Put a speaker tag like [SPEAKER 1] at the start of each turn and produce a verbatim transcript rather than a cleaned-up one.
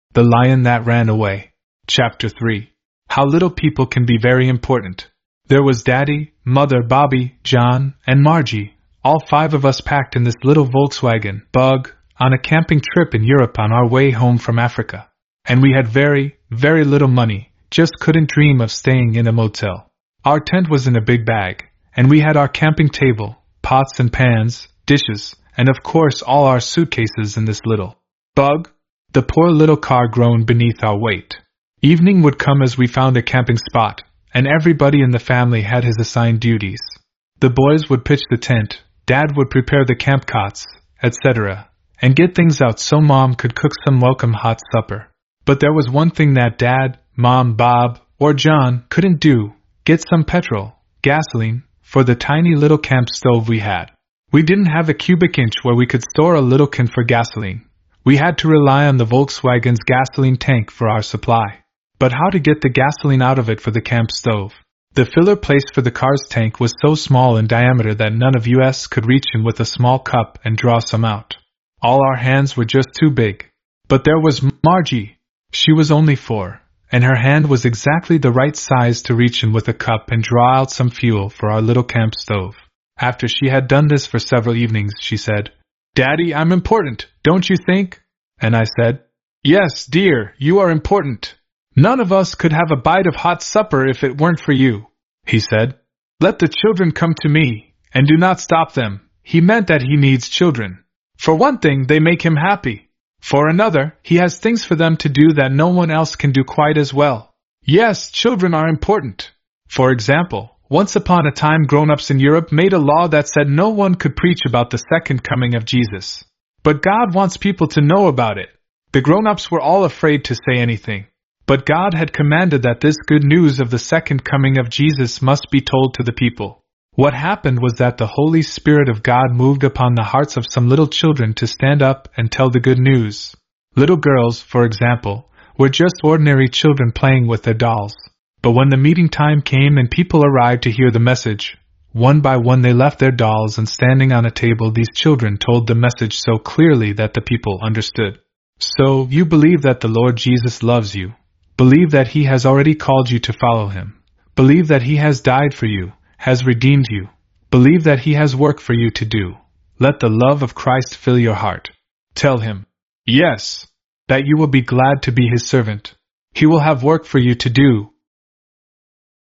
[SPEAKER 1] The Lion That Ran Away. Chapter three. How Little People Can Be Very Important. There was Daddy, Mother, Bobby, John, and Margie, all five of us packed in this little Volkswagen Bug, on a camping trip in Europe on our way home from Africa. And we had very, very little money, just couldn't dream of staying in a motel. Our tent was in a big bag, and we had our camping table, pots and pans, dishes, and of course all our suitcases in this little Bug. The poor little car groaned beneath our weight. Evening would come as we found a camping spot, and everybody in the family had his assigned duties. The boys would pitch the tent, Dad would prepare the camp cots, et cetera, and get things out so Mom could cook some welcome hot supper. But there was one thing that Dad, Mom, Bob, or John couldn't do: get some petrol, gasoline, for the tiny little camp stove we had. We didn't have a cubic inch where we could store a little can for gasoline. We had to rely on the Volkswagen's gasoline tank for our supply. But how to get the gasoline out of it for the camp stove? The filler place for the car's tank was so small in diameter that none of us could reach in with a small cup and draw some out. All our hands were just too big. But there was Margie. She was only four, and her hand was exactly the right size to reach in with a cup and draw out some fuel for our little camp stove. After she had done this for several evenings, she said, "Daddy, I'm important, don't you think?" And I said, "Yes, dear, you are important. None of us could have a bite of hot supper if it weren't for you." He said, "Let the children come to me, and do not stop them." He meant that he needs children. For one thing, they make him happy. For another, he has things for them to do that no one else can do quite as well. Yes, children are important. For example, once upon a time grown-ups in Europe made a law that said no one could preach about the second coming of Jesus. But God wants people to know about it. The grown-ups were all afraid to say anything. But God had commanded that this good news of the second coming of Jesus must be told to the people. What happened was that the Holy Spirit of God moved upon the hearts of some little children to stand up and tell the good news. Little girls, for example, were just ordinary children playing with their dolls. But when the meeting time came and people arrived to hear the message, one by one they left their dolls, and standing on a table these children told the message so clearly that the people understood. So, you believe that the Lord Jesus loves you. Believe that He has already called you to follow Him. Believe that He has died for you, has redeemed you. Believe that He has work for you to do. Let the love of Christ fill your heart. Tell Him, yes, that you will be glad to be His servant. He will have work for you to do,